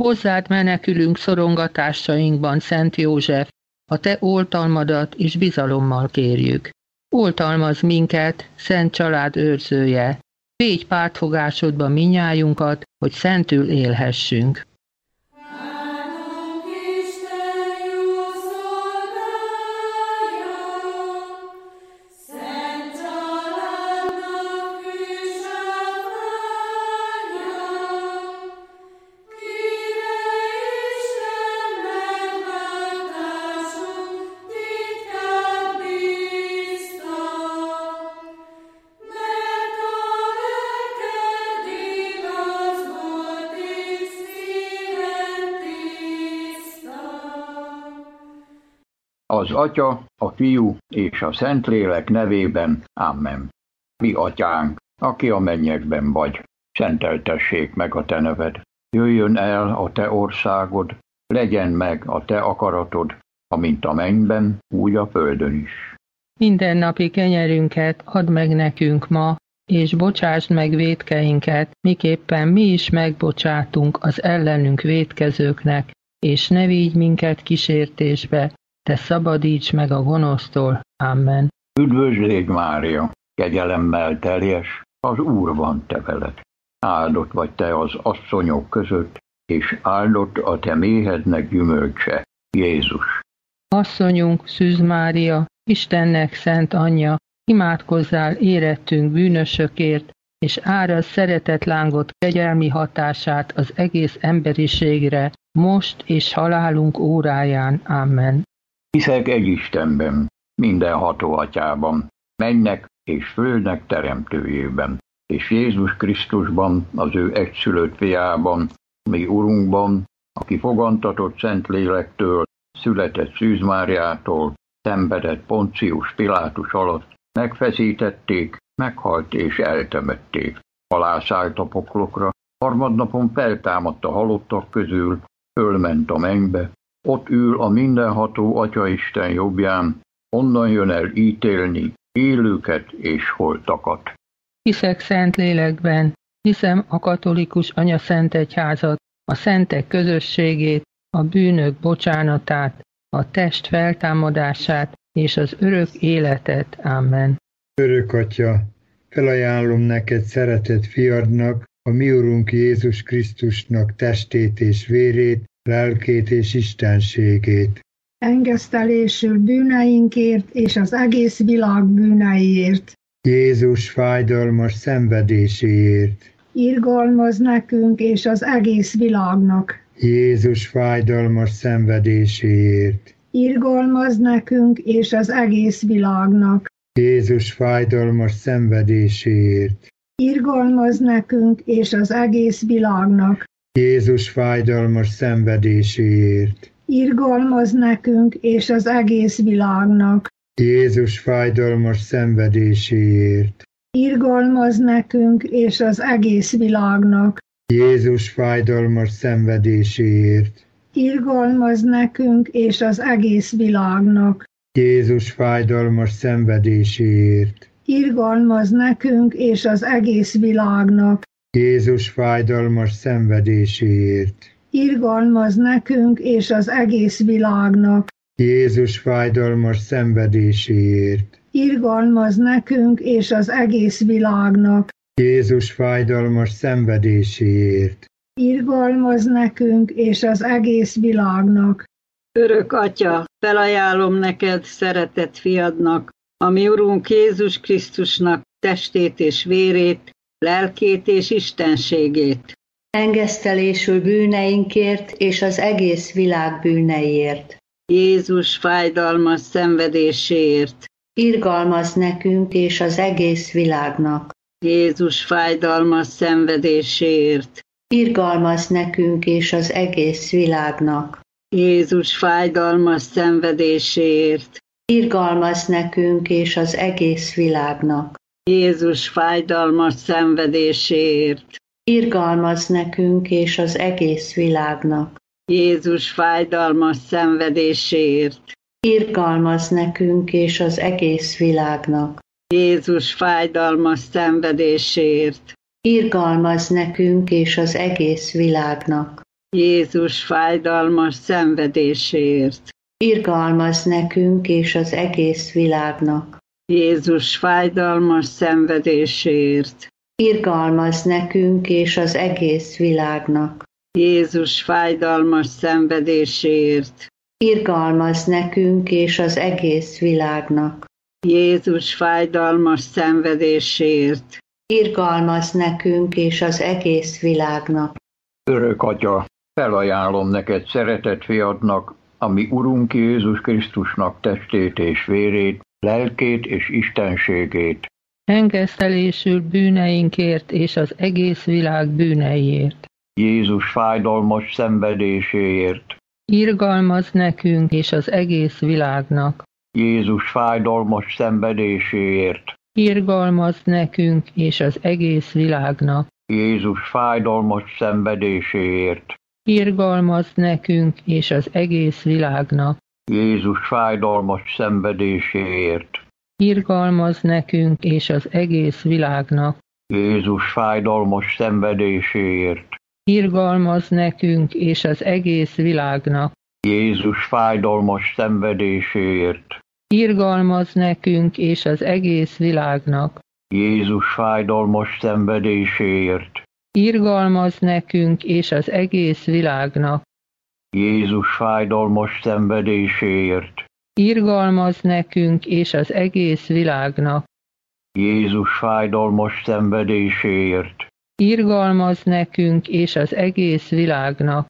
Hozzád menekülünk szorongatásainkban, Szent József, a te oltalmadat és bizalommal kérjük. Oltalmazz minket, szent család őrzője, védj pártfogásodba minnyájunkat, hogy szentül élhessünk. Az Atya, a Fiú és a Szentlélek nevében. Amen. Mi Atyánk, aki a mennyekben vagy, szenteltessék meg a te neved. Jöjjön el a te országod, legyen meg a te akaratod, amint a mennyben, úgy a földön is. Mindennapi kenyerünket add meg nekünk ma, és bocsásd meg vétkeinket, miképpen mi is megbocsátunk az ellenünk vétkezőknek, és ne vigy minket kísértésbe, te szabadíts meg a gonosztól. Amen. Üdvözl légy, Mária, kegyelemmel teljes, az Úr van te veled. Áldott vagy te az asszonyok között, és áldott a te méhednek gyümölcse, Jézus. Asszonyunk, Szűz Mária, Istennek szent anyja, imádkozzál érettünk bűnösökért, és árazd szeretetlángot kegyelmi hatását az egész emberiségre, most és halálunk óráján. Amen. Hiszek egy Istenben, mindenható Atyában, mennynek és földnek teremtőjében, és Jézus Krisztusban, az ő egyszülött fiában, mi Urunkban, aki fogantatott Szentlélektől, született Szűz Máriától, szenvedett Poncius Pilátus alatt, megfeszítették, meghalt és eltemették. Alászállt a poklokra, harmadnapon feltámadt a halottak közül, fölment a mennybe, ott ül a mindenható Atyaisten jobbján, onnan jön el ítélni élőket és holtakat. Hiszek Szentlélekben, hiszem a katolikus anyaszentegyházat, a szentek közösségét, a bűnök bocsánatát, a test feltámadását és az örök életet. Amen. Örök Atya, felajánlom neked szeretett fiadnak, a mi Urunk Jézus Krisztusnak testét és vérét, lelkét és istenségét. Engesztelésül bűneinkért és az egész világ bűneiért. Jézus fájdalmas szenvedéséért. Irgalmazz nekünk és az egész világnak. Jézus fájdalmas szenvedéséért. Irgalmazz nekünk és az egész világnak. Jézus fájdalmas szenvedéséért. Irgalmazz nekünk és az egész világnak. Jézus fájdalmas szenvedéséért. Irgalmazz nekünk és az egész világnak. Jézus fájdalmas szenvedéséért. Irgalmazz nekünk és az egész világnak. Jézus fájdalmas szenvedéséért. Irgalmazz nekünk és az egész világnak. Jézus fájdalmas szenvedéséért. Irgalmazz nekünk és az egész világnak. Jézus fájdalmas szenvedéséért. Irgalmazz nekünk és az egész világnak. Jézus fájdalmas szenvedéséért. Irgalmazz nekünk és az egész világnak. Jézus fájdalmas szenvedéséért. Irgalmazz nekünk és az egész világnak. Örök Atya, felajánlom neked szeretett fiadnak, a mi Urunk Jézus Krisztusnak testét és vérét, lelkét és istenségét. Engesztelésül bűneinkért és az egész világ bűneiért. Jézus fájdalmas szenvedéséért. Irgalmazz nekünk és az egész világnak. Jézus fájdalmas szenvedéséért. Irgalmazz nekünk és az egész világnak. Jézus fájdalmas szenvedéséért. Irgalmazz nekünk és az egész világnak. Jézus fájdalmas szenvedéséért. Irgalmazz nekünk és az egész világnak. Jézus fájdalmas szenvedéséért. Irgalmazz nekünk és az egész világnak. Jézus fájdalmas szenvedéséért. Irgalmazz nekünk és az egész világnak. Jézus fájdalmas szenvedéséért. Irgalmaz nekünk és az egész világnak. Jézus fájdalmas szenvedéséért. Irgalmaz nekünk és az egész világnak. Jézus fájdalmas szenvedéséért. Irgalmaz nekünk és az egész világnak. Jézus fájdalmas szenvedéséért. Irgalmaz nekünk és az egész világnak. Örök Atya, felajánlom neked szeretett fiadnak, ami Urunk Jézus Krisztusnak testét és vérét, lelkét és istenségét. Engesztelésül bűneinkért és az egész világ bűneiért. Jézus fájdalmas szenvedéséért. Irgalmaz nekünk és az egész világnak. Jézus fájdalmas szenvedéséért. Irgalmaz nekünk és az egész világnak. Jézus fájdalmas szenvedéséért. Irgalmaz nekünk és az egész világnak. Jézus fájdalmas szenvedéséért. Irgalmaz nekünk és az egész világnak. Jézus fájdalmas szenvedéséért. Irgalmaz nekünk és az egész világnak. Jézus fájdalmas szenvedéséért. Irgalmaz nekünk és az egész világnak. Jézus fájdalmas szenvedéséért. Irgalmaz nekünk és az egész világnak. Jézus fájdalmas szenvedéséért. Irgalmaz nekünk és az egész világnak. Jézus fájdalmas szenvedéséért. Irgalmaz nekünk és az egész világnak.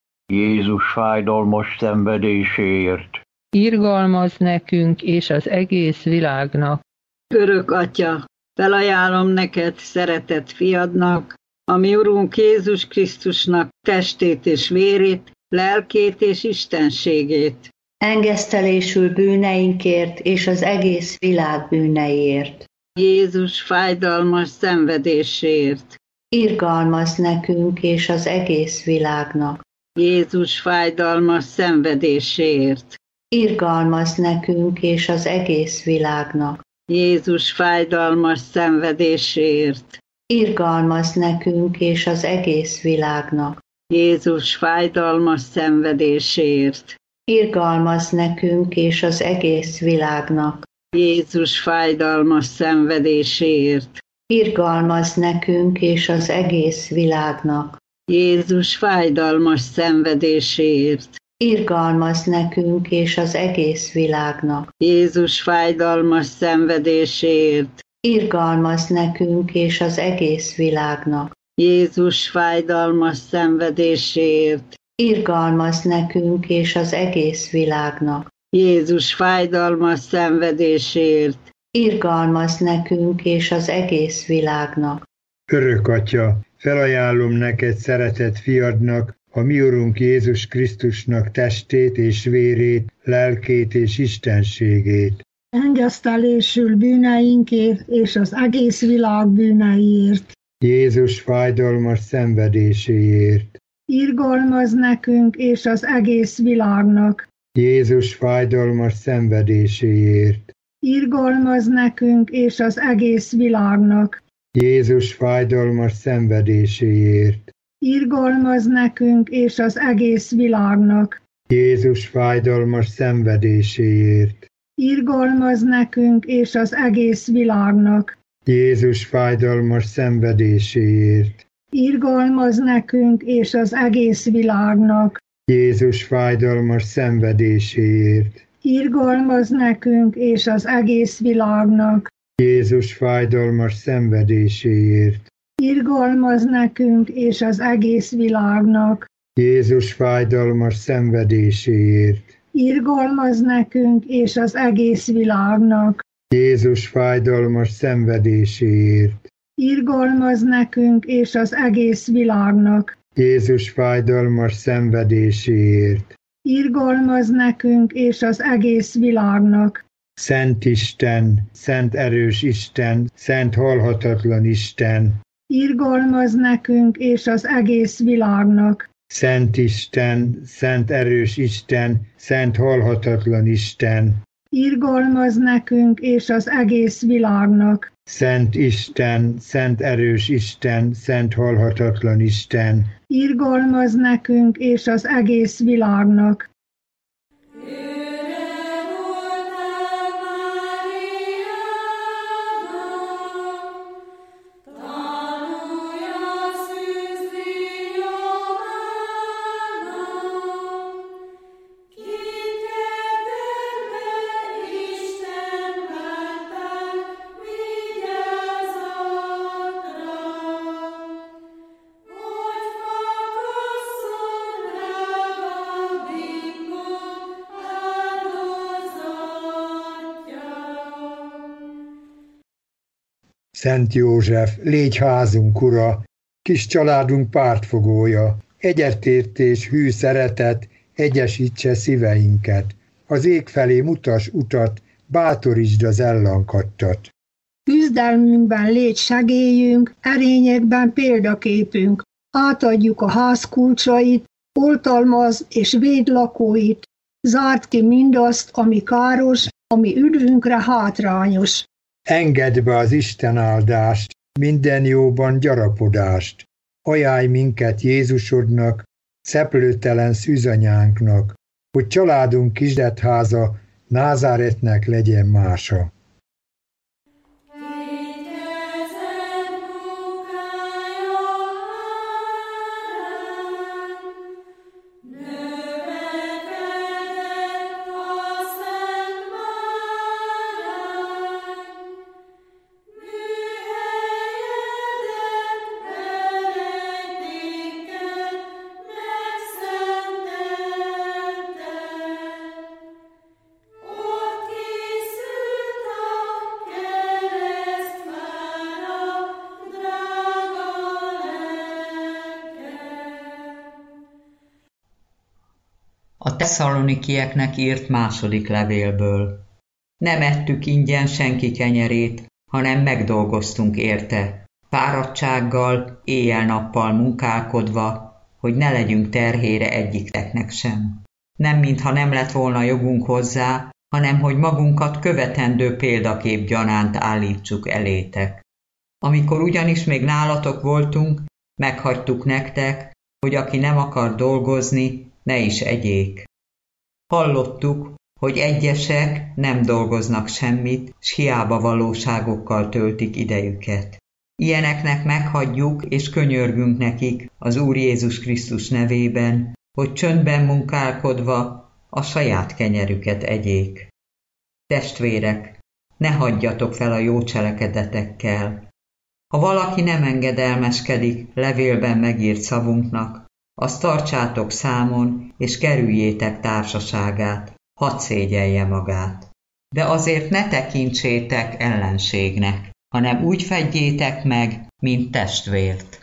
Jézus fájdalmas szenvedéséért. Irgalmaz nekünk és az egész világnak. Örök Atya, felajánlom neked szeretett fiadnak, ami Urunk Jézus Krisztusnak testét és vérét, lelkét és istenségét. Engesztelésül bűneinkért és az egész világ bűneiért. Jézus fájdalmas szenvedéséért. Irgalmaz nekünk és az egész világnak. Jézus fájdalmas szenvedéséért. Irgalmaz nekünk és az egész világnak. Jézus fájdalmas szenvedéséért. Irgalmaz nekünk és az egész világnak. Jézus fájdalmas szenvedéséért. Irgalmaz nekünk és az egész világnak. Jézus fájdalmas szenvedéséért. Irgalmaz nekünk és az egész világnak. Jézus fájdalmas szenvedéséért. Irgalmaz nekünk és az egész világnak. Jézus fájdalmas szenvedéséért. Irgalmaz nekünk és az egész világnak. Jézus fájdalmas szenvedéséért. Irgalmaz nekünk és az egész világnak. Jézus fájdalmas szenvedéséért. Irgalmaz nekünk és az egész világnak. Örök Atya, felajánlom neked szeretett fiadnak, a mi Urunk Jézus Krisztusnak testét és vérét, lelkét és istenségét. Engesztelésül bűneinkért és az egész világ bűneiért. Jézus fájdalmas szenvedéséért. Irgalmaz nekünk és az egész világnak. Jézus fájdalmas szenvedéséért. Irgalmaz nekünk és az egész világnak. Jézus fájdalmas szenvedéséért. Irgalmaz nekünk és az egész világnak. Jézus fájdalmas szenvedéséért. Irgalmaz nekünk és az egész világnak. Jézus fájdalmas szenvedéséért. Irgalmaz nekünk és az egész világnak. Jézus fájdalmas szenvedéséért. Irgalmaz nekünk és az egész világnak. Jézus fájdalmas szenvedéséért. Irgalmaz nekünk és az egész világnak. Jézus fájdalmas szenvedéséért. Irgalmaz nekünk és az egész világnak. Jézus fájdalmas szenvedéséért. Irgalmaz nekünk és az egész világnak. Jézus fájdalmas szenvedéséért. Irgalmaz nekünk és az egész világnak. Szent Isten, szent erős Isten, szent halhatatlan Isten. Irgalmaz nekünk és az egész világnak. Szent Isten, szent erős Isten, szent halhatatlan Isten. Irgalmaz nekünk és az egész világnak. Szent Isten, szent erős Isten, szent halhatatlan Isten, irgalmazz nekünk és az egész világnak. Szent József, légy házunk ura, kis családunk pártfogója, egyetértés, hű szeretet, egyesítse szíveinket. Az ég felé mutass utat, bátorítsd az ellankadtat. Küzdelmünkben légy segélyünk, erényekben példaképünk. Átadjuk a ház kulcsait, oltalmazz és védd lakóit. Zárd ki mindazt, ami káros, ami üdvünkre hátrányos. Engedd be az Isten áldást, minden jóban gyarapodást. Ajánlj minket Jézusodnak, szeplőtelen szűzanyánknak, hogy családunk kisdetháza Názáretnek legyen mása. A Tesszalonikieknek írt második levélből. Nem ettük ingyen senki kenyerét, hanem megdolgoztunk érte, fáradtsággal, éjjel-nappal munkálkodva, hogy ne legyünk terhére egyikteknek sem. Nem mintha nem lett volna jogunk hozzá, hanem hogy magunkat követendő példakép gyanánt állítsuk elétek. Amikor ugyanis még nálatok voltunk, meghagytuk nektek, hogy aki nem akar dolgozni, ne is egyék. Hallottuk, hogy egyesek nem dolgoznak semmit, s hiába valóságokkal töltik idejüket. Ilyeneknek meghagyjuk és könyörgünk nekik az Úr Jézus Krisztus nevében, hogy csöndben munkálkodva a saját kenyerüket egyék. Testvérek, ne hagyjatok fel a jó cselekedetekkel. Ha valaki nem engedelmeskedik levélben megírt szavunknak, azt tartsátok számon, és kerüljétek társaságát, hadd szégyelje magát. De azért ne tekintsétek ellenségnek, hanem úgy fedjétek meg, mint testvért.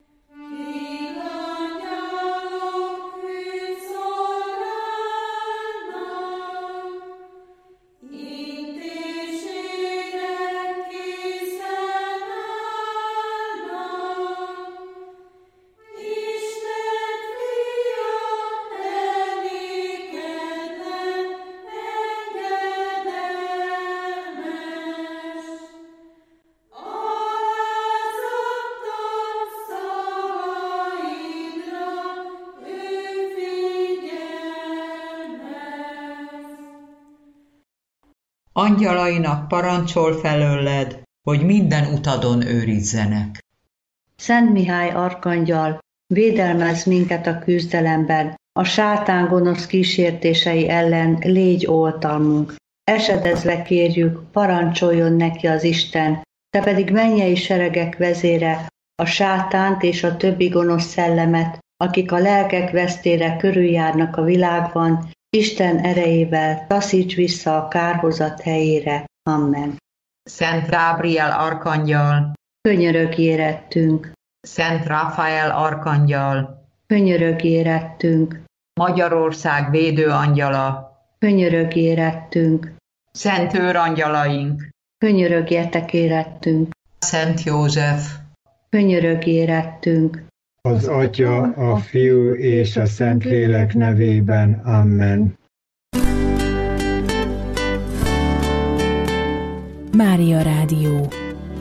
Angyalainak parancsol felőled, hogy minden utadon őrizzenek. Szent Mihály arkangyal, védelmezz minket a küzdelemben, a sátán gonosz kísértései ellen légy oltalmunk. Esedezve kérjük, parancsoljon neki az Isten, te pedig mennyei seregek vezére, a sátánt és a többi gonosz szellemet, akik a lelkek vesztére körüljárnak a világban, Isten erejével taszíts vissza a kárhozat helyére. Amen. Szent Gábriel arkangyal, könyörögj érettünk. Szent Rafael arkangyal, könyörögj érettünk. Magyarország védő angyala, könyörögj érettünk. Szent őrangyalaink, könyörögjetek érettünk. Szent József, könyörögj érettünk. Az Atya, a Fiú és a Szentlélek nevében. Amen. Mária Rádió.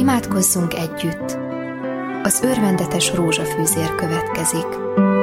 Imádkozzunk együtt! Az örvendetes rózsafűzér következik.